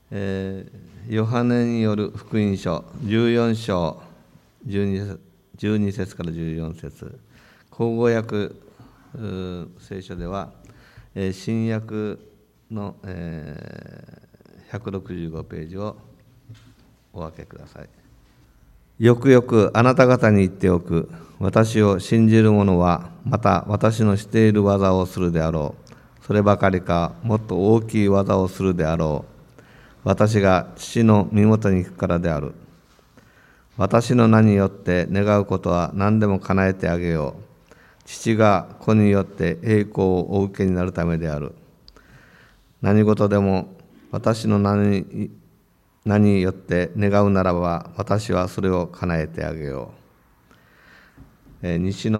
ヨハネによる福音書14章12節から14節、口語訳聖書では新約の165ページをお分けください。よくよくあなた方に言っておく。私を信じる者はまた私のしている技をするであろう。そればかりかもっと大きい技をするであろう。私が父の身元に行くからである。私の名によって願うことは何でも叶えてあげよう。父が子によって栄光をお受けになるためである。何事でも私の名によって願うならば、私はそれを叶えてあげよう。西の